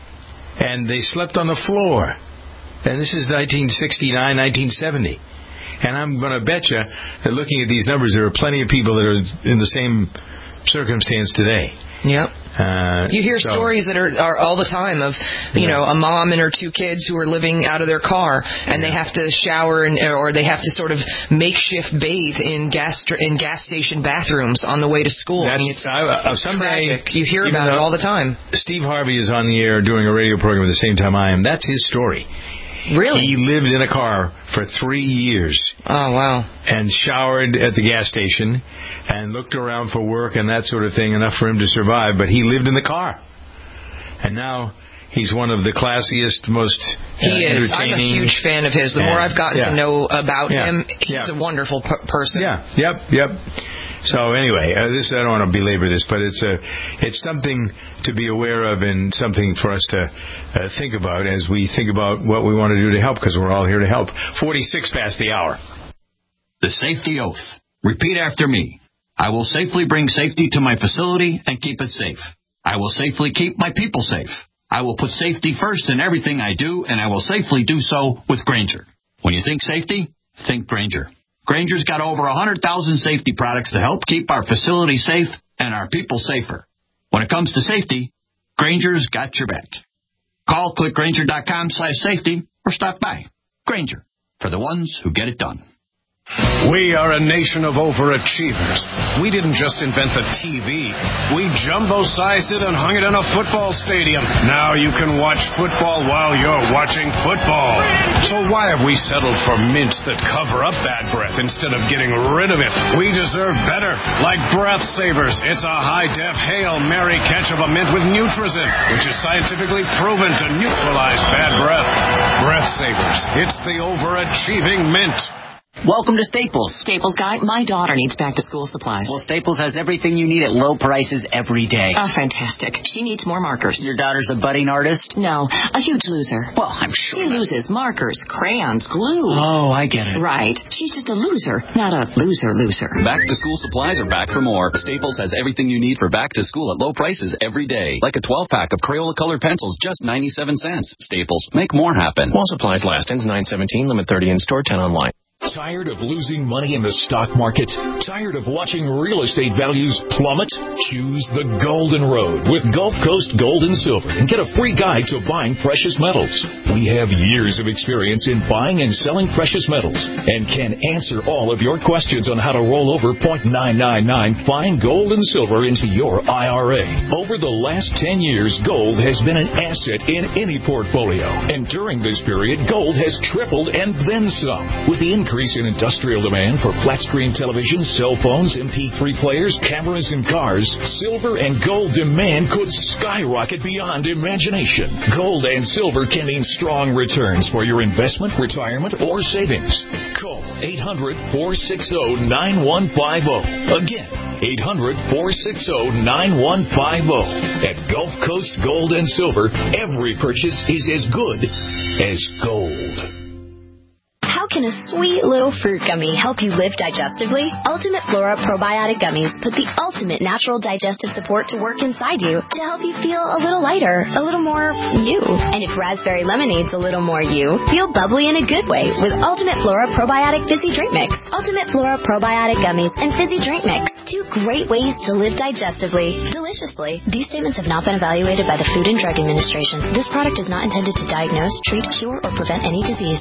and they slept on the floor. And this is nineteen sixty-nine, nineteen seventy. And I'm going to bet you that looking at these numbers, there are plenty of people that are in the same circumstance today. Yep. Uh, you hear so. stories that are, are all the time of, you yeah. know, a mom and her two kids who are living out of their car, and yeah. they have to shower and or they have to sort of makeshift bathe in gas in gas station bathrooms on the way to school. That's, I mean, it's, I, uh, it's someday, tragic. You hear about it all the time. Steve Harvey is on the air doing a radio program at the same time I am. That's his story. Really? He lived in a car for three years. Oh, wow. And showered at the gas station and looked around for work and that sort of thing, enough for him to survive. But he lived in the car. And now he's one of the classiest, most uh, he is. entertaining. I'm a huge fan of his. The and, more I've gotten yeah. to know about yeah. him, he's yeah. a wonderful p- person. Yeah, yep, yep. So anyway, uh, this I don't want to belabor this, but it's a it's something to be aware of and something for us to uh, think about as we think about what we want to do to help, because we're all here to help. forty-six past the hour. The safety oath. Repeat after me. I will safely bring safety to my facility and keep it safe. I will safely keep my people safe. I will put safety first in everything I do, and I will safely do so with Grainger. When you think safety, think Grainger. Grainger's got over one hundred thousand safety products to help keep our facility safe and our people safer. When it comes to safety, Grainger's got your back. Call clickgrainger.com slash safety or stop by. Grainger, for the ones who get it done. We are a nation of overachievers. We didn't just invent the T V. We jumbo-sized it and hung it in a football stadium. Now you can watch football while you're watching football. So why have we settled for mints that cover up bad breath instead of getting rid of it? We deserve better. Like Breath Savers. It's a high-def Hail Mary catch of a mint with Nutrizin, which is scientifically proven to neutralize bad breath. Breath Savers. It's the overachieving mint. Welcome to Staples. Staples guy, my daughter needs back-to-school supplies. Well, Staples has everything you need at low prices every day. Oh, fantastic. She needs more markers. Your daughter's a budding artist? No, a huge loser. Well, I'm sure. She loses markers, crayons, glue. Oh, I get it. Right. She's just a loser, not a loser-loser. Back-to-school supplies are back for more. Staples has everything you need for back-to-school at low prices every day. Like a twelve-pack of Crayola-colored pencils, just ninety-seven cents. Staples. Make more happen. While supplies last. Ends nine seventeen. Limit thirty in-store, ten online. Tired of losing money in the stock market? Tired of watching real estate values plummet? Choose the Golden Road with Gulf Coast Gold and Silver and get a free guide to buying precious metals. We have years of experience in buying and selling precious metals and can answer all of your questions on how to roll over zero point nine nine nine fine gold and silver into your I R A. Over the last ten years, gold has been an asset in any portfolio. And during this period, gold has tripled and then some. With the increase Increase in industrial demand for flat-screen televisions, cell phones, M P three players, cameras, and cars, silver and gold demand could skyrocket beyond imagination. Gold and silver can mean strong returns for your investment, retirement, or savings. Call eight hundred, four six zero, nine one five zero. Again, eight hundred, four six zero, nine one five zero. At Gulf Coast Gold and Silver, every purchase is as good as gold. How can a sweet little fruit gummy help you live digestively? Ultimate Flora Probiotic Gummies put the ultimate natural digestive support to work inside you to help you feel a little lighter, a little more you. And if raspberry lemonade's a little more you, feel bubbly in a good way with Ultimate Flora Probiotic Fizzy Drink Mix. Ultimate Flora Probiotic Gummies and Fizzy Drink Mix. Two great ways to live digestively, deliciously. These statements have not been evaluated by the Food and Drug Administration. This product is not intended to diagnose, treat, cure, or prevent any disease.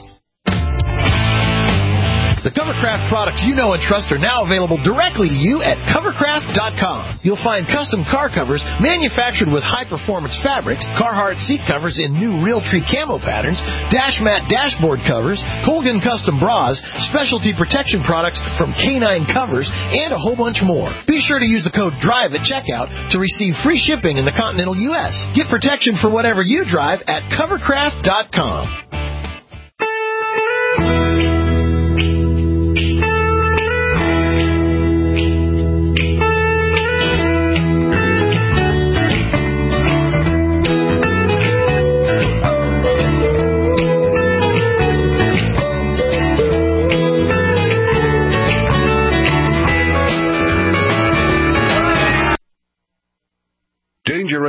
The Covercraft products you know and trust are now available directly to you at covercraft dot com. You'll find custom car covers manufactured with high-performance fabrics, Carhartt seat covers in new Realtree camo patterns, Dash Mat dashboard covers, Colgan custom bras, specialty protection products from Canine Covers, and a whole bunch more. Be sure to use the code DRIVE at checkout to receive free shipping in the continental U S. Get protection for whatever you drive at covercraft dot com.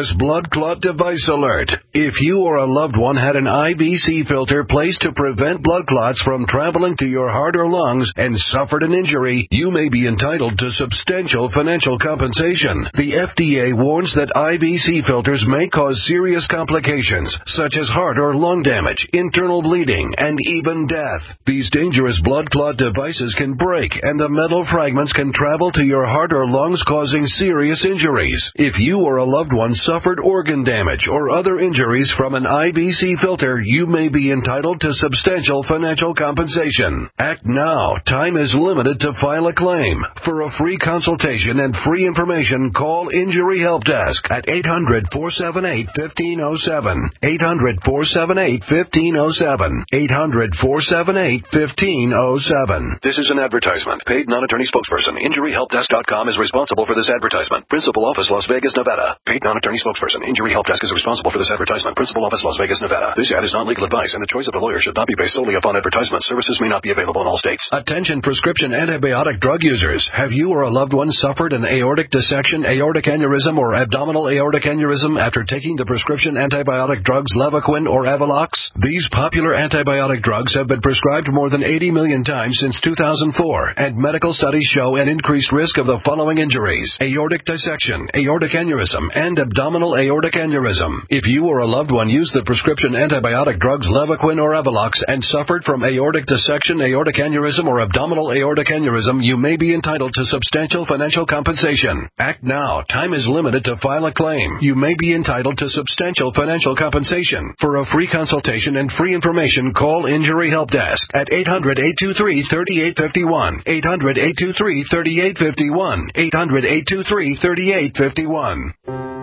dangerous blood clot device alert. If you or a loved one had an I V C filter placed to prevent blood clots from traveling to your heart or lungs and suffered an injury, you may be entitled to substantial financial compensation. The F D A warns that I V C filters may cause serious complications, such as heart or lung damage, internal bleeding, and even death. These dangerous blood clot devices can break, and the metal fragments can travel to your heart or lungs, causing serious injuries. If you or a loved one suffered organ damage or other injuries from an I V C filter, you may be entitled to substantial financial compensation. Act now. Time is limited to file a claim. For a free consultation and free information, call Injury Help Desk at eight hundred, four seven eight, one five zero seven. eight hundred, four seven eight, one five zero seven. eight hundred, four seven eight, one five zero seven. This is an advertisement. Paid non-attorney spokesperson. Injury Help Desk dot com is responsible for this advertisement. Principal office, Las Vegas, Nevada. Paid non-attorney spokesperson. Injury Help Desk is responsible for this advertisement. Principal office, Las Vegas, Nevada. This ad is not legal advice, and the choice of the lawyer should not be based solely upon advertisement. Services may not be available in all states. Attention prescription antibiotic drug users. Have you or a loved one suffered an aortic dissection, aortic aneurysm, or abdominal aortic aneurysm after taking the prescription antibiotic drugs Levaquin or Avelox? These popular antibiotic drugs have been prescribed more than eighty million times since two thousand four, and medical studies show an increased risk of the following injuries: aortic dissection, aortic aneurysm, and abdominal aortic aneurysm. If you or a loved one used the prescription antibiotic drugs Levaquin or Avelox and suffered from aortic dissection, aortic aneurysm, or abdominal aortic aneurysm, you may be entitled to substantial financial compensation. Act now. Time is limited to file a claim. You may be entitled to substantial financial compensation. For a free consultation and free information, call Injury Help Desk at eight hundred, eight two three, three eight five one. eight hundred, eight two three, three eight five one. eight hundred, eight two three, three eight five one.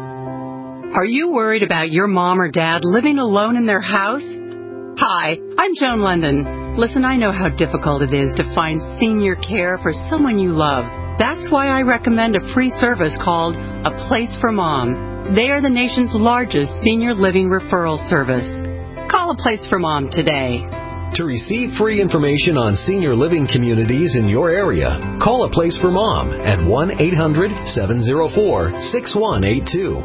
Are you worried about your mom or dad living alone in their house? Hi, I'm Joan London. Listen, I know how difficult it is to find senior care for someone you love. That's why I recommend a free service called A Place for Mom. They are the nation's largest senior living referral service. Call A Place for Mom today. To receive free information on senior living communities in your area, call A Place for Mom at one eight hundred, seven oh four, six one eight two.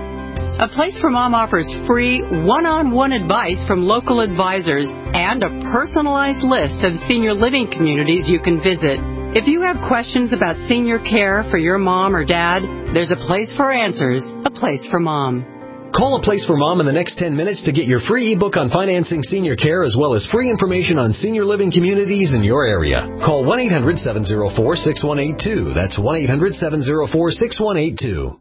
A Place for Mom offers free one-on-one advice from local advisors and a personalized list of senior living communities you can visit. If you have questions about senior care for your mom or dad, there's a place for answers, A Place for Mom. Call A Place for Mom in the next ten minutes to get your free ebook on financing senior care, as well as free information on senior living communities in your area. Call one eight hundred, seven oh four, six one eight two. That's one eight hundred, seven oh four, six one eight two.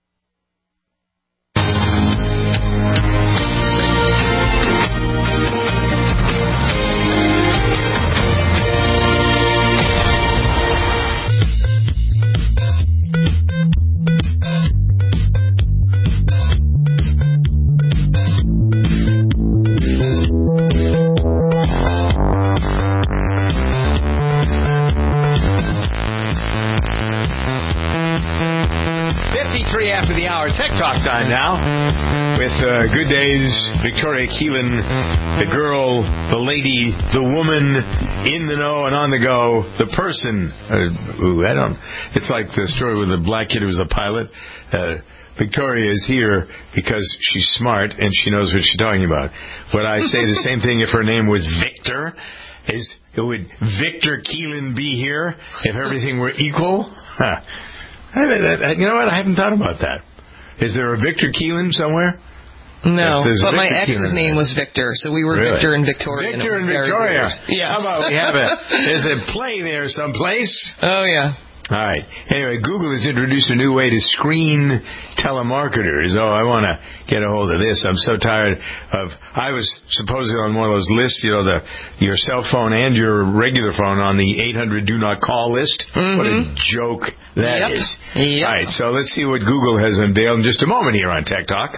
After the hour, Tech Talk time now with uh, Good Days, Victoria Keelan, the girl, the lady, the woman, in the know and on the go, the person. Uh, ooh, I don't. It's like the story with the black kid who was a pilot. Uh, Victoria is here because she's smart and she knows what she's talking about. Would I say the same thing if her name was Victor? Is would Victor Keelan be here if everything were equal? Huh. I, I, you know what? I haven't thought about that. Is there a Victor Keelan somewhere? No, but Victor my ex's Keelan name was Victor, so we were really? Victor and Victoria. Victor and, and Victoria. Yeah. How about we have a there's a play there someplace? Oh yeah. All right. Anyway, Google has introduced a new way to screen telemarketers. Oh, I want to get a hold of this. I'm so tired of. I was supposedly on one of those lists, you know, the your cell phone and your regular phone on the eight hundred do not call list. Mm-hmm. What a joke that yep. is. Yep. All right. So let's see what Google has unveiled in just a moment here on Tech Talk.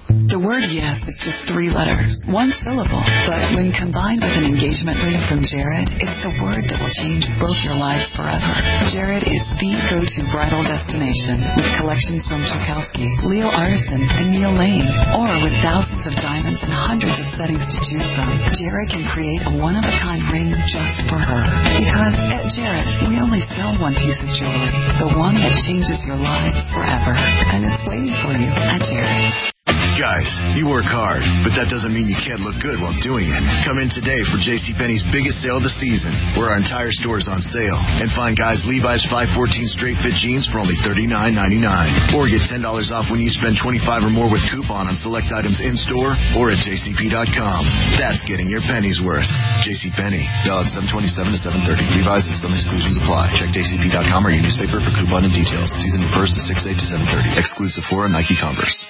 The word yes is just three letters, one syllable. But when combined with an engagement ring from Jared, it's the word that will change both your lives forever. Jared is the go-to bridal destination with collections from Tchaikovsky, Leo Artisan, and Neil Lane. Or with thousands of diamonds and hundreds of settings to choose from, Jared can create a one-of-a-kind ring just for her. Because at Jared, we only sell one piece of jewelry, the one that changes your lives forever. And it's waiting for you at Jared. Guys, you work hard, but that doesn't mean you can't look good while doing it. Come in today for JCPenney's biggest sale of the season, where our entire store is on sale. And find guys Levi's five fourteen straight fit jeans for only thirty-nine ninety-nine. Or get ten dollars off when you spend twenty-five dollars or more with coupon on select items in-store or at J C P dot com. That's getting your pennies worth. JCPenney, valid seven twenty-seven to seven thirty. Levi's and some exclusions apply. Check J C P dot com or your newspaper for coupon and details. Season refers to six eight to seven thirty. Excludes Sephora and Nike Converse.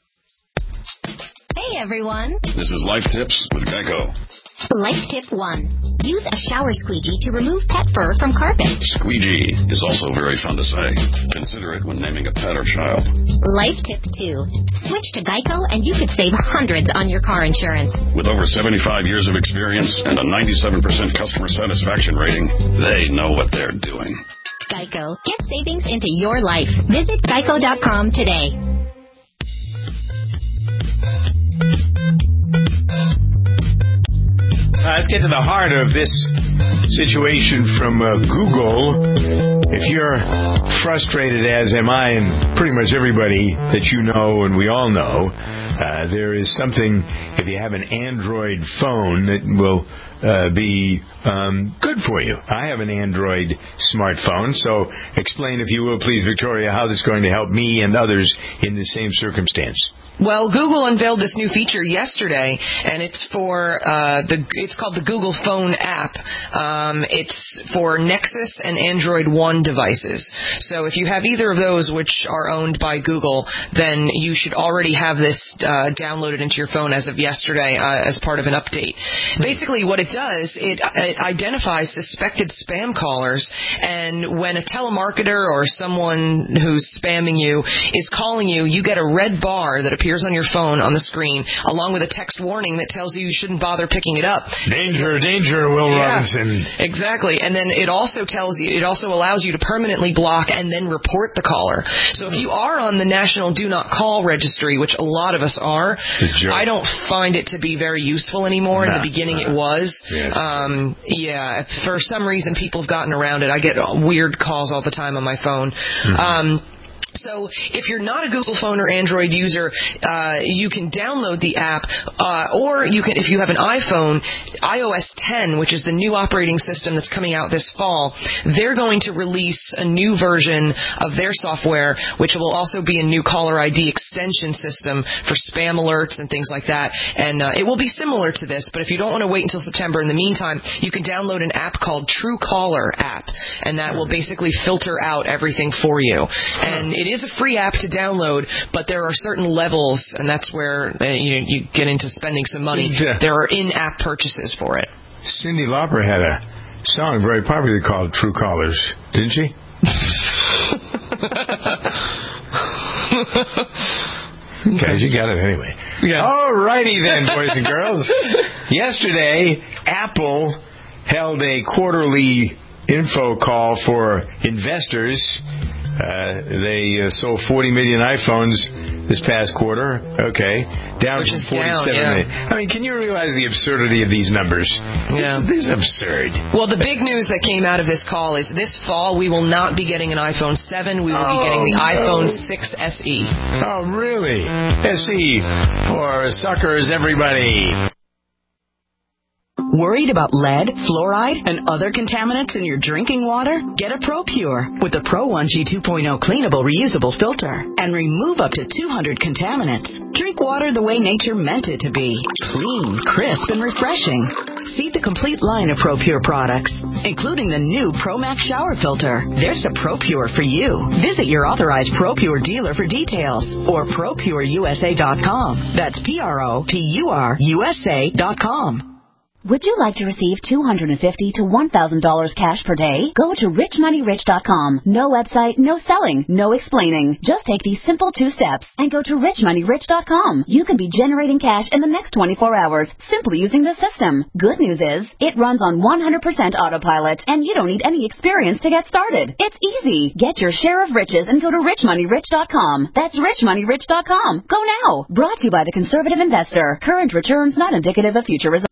Hey everyone! This is Life Tips with Geico. Life Tip one. Use a shower squeegee to remove pet fur from carpet. Squeegee is also very fun to say. Consider it when naming a pet or child. Life Tip two. Switch to Geico and you could save hundreds on your car insurance. With over seventy-five years of experience and a ninety-seven percent customer satisfaction rating, they know what they're doing. Geico. Get savings into your life. Visit Geico dot com today. Uh, let's get to the heart of this situation from uh, Google. If you're frustrated, as am I, and pretty much everybody that you know and we all know, uh, there is something, if you have an Android phone, that will uh, be um, good for you. I have an Android smartphone, so explain, if you will, please, Victoria, how this is going to help me and others in the same circumstance. Well, Google unveiled this new feature yesterday, and it's for uh, the. It's called the Google Phone app. Um, it's for Nexus and Android One devices. So if you have either of those, which are owned by Google, then you should already have this uh, downloaded into your phone as of yesterday uh, as part of an update. Basically, what it does, it, it identifies suspected spam callers, and when a telemarketer or someone who's spamming you is calling you, you get a red bar that appears on your phone on the screen, along with a text warning that tells you you shouldn't bother picking it up. Danger, danger, Will yeah, Robinson. Exactly. And then it also tells you, it also allows you to permanently block and then report the caller. So if you are on the National Do Not Call registry, which a lot of us are, I don't find it to be very useful anymore. Nah, In the beginning nah. it was. Yes. Um, yeah, for some reason people have gotten around it. I get weird calls all the time on my phone. Mm-hmm. Um, So if you're not a Google phone or Android user, uh, you can download the app, uh, or you can, if you have an iPhone, i O S ten, which is the new operating system that's coming out this fall, they're going to release a new version of their software, which will also be a new caller I D extension system for spam alerts and things like that. And uh, it will be similar to this, but if you don't want to wait until September, in the meantime, you can download an app called Truecaller app, and that will basically filter out everything for you. And it is a free app to download, but there are certain levels, and that's where uh, you, you get into spending some money. Yeah. There are in-app purchases for it. Cyndi Lauper had a song very popular called True Callers, didn't she? Okay, you got it anyway. Yeah. All righty then, boys and girls. Yesterday, Apple held a quarterly info call for investors. Uh, they uh, sold forty million iPhones this past quarter. Okay. Down Which from is forty-seven down, yeah. million. I mean, can you realize the absurdity of these numbers? Yeah. This, this is absurd. Well, the big news that came out of this call is this fall we will not be getting an iPhone seven. We will oh, be getting the no. iPhone six S E. Oh, really? S E for suckers, everybody. Worried about lead, fluoride, and other contaminants in your drinking water? Get a ProPure with the Pro one G two point oh cleanable reusable filter and remove up to two hundred contaminants. Drink water the way nature meant it to be. Clean, crisp, and refreshing. See the complete line of ProPure products, including the new ProMax shower filter. There's a ProPure for you. Visit your authorized ProPure dealer for details or Pro Pure U S A dot com. That's P R O P U R U S A dot com. Would you like to receive two hundred fifty dollars to one thousand dollars cash per day? Go to rich money rich dot com. No website, no selling, no explaining. Just take these simple two steps and go to rich money rich dot com. You can be generating cash in the next twenty-four hours simply using the system. Good news is, it runs on one hundred percent autopilot and you don't need any experience to get started. It's easy. Get your share of riches and go to rich money rich dot com. That's rich money rich dot com. Go now. Brought to you by the Conservative Investor. Current returns not indicative of future results.